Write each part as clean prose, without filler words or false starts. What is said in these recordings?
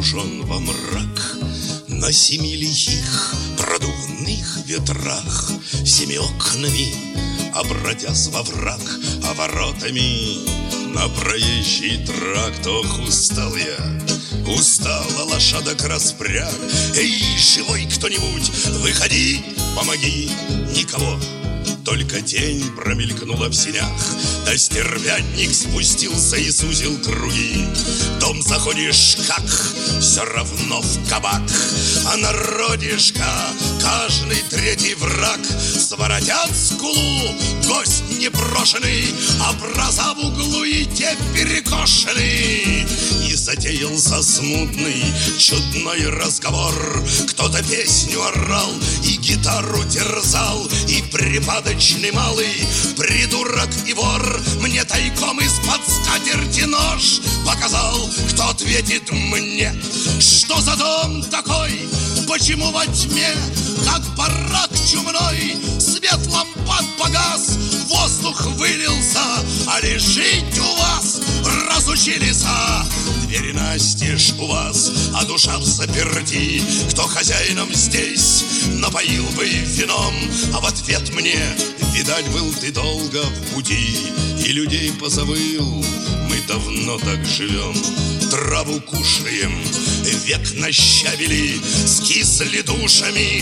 погружен во мрак. На 7 лихих продувных ветрах, всеми окнами обратясь во враг, а воротами на проезжий тракт. Ох, устал я, устала лошадок распряг. Эй, живой кто-нибудь, выходи, помоги. Никого, только тень промелькнула в сенях. Да стервятник спустился и сузил круги. Дом заходишь, как все равно в кабак. А народишка, каждый третий враг. Своротят скулу, гость непрошенный, образа в углу и те перекошены. И затеялся смутный, чудной разговор. Кто-то песню орал и гитару терзал, и припадочный малый придурок и вор мне тайком из-под скатерти нож показал. Кто ответит мне, что за дом такой? Почему во тьме, как барак чумной, свет лампад погас, воздух вылился, а лежить у вас разучились? Двери настежь у вас, а душа взаперти. Кто хозяином здесь напоил бы вином? А в ответ мне, видать, был ты долго в пути и людей позабыл. Мы давно так живем, траву кушаем, век нащавили, скисли душами,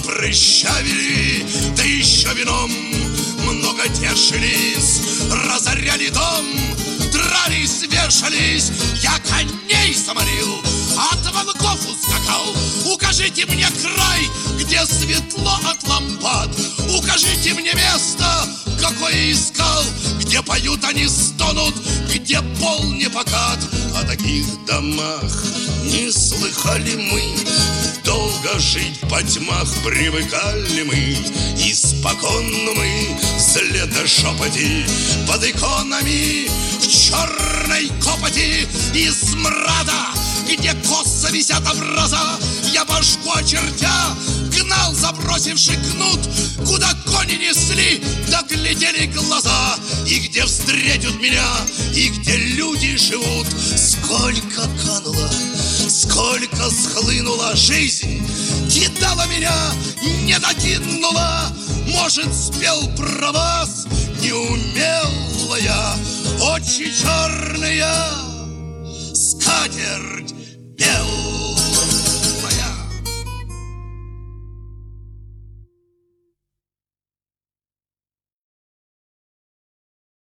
опрыщавили, да еще вином много тешились, разоряли дом, дрались, вешались. Я коней заморил, от звонков ускакал. Укажите мне край, где светло от лампад. Укажите мне место, какое искал, где поют они, стонут, где пол не покат. О таких домах не слыхали мы. Долго жить по тьмах привыкали мы. Испокон мы вслед до шепоти под иконами в черной копоти и смрада, где косо висят образа. Я башку очертя гнал забросивший кнут, куда кони несли, да глядели глаза. И где встретят меня, и где люди живут. Сколько кануло, сколько схлынула жизнь, кидала меня, не докинула. Может, спел про вас, не умел я. Очи черные, скатерть белая.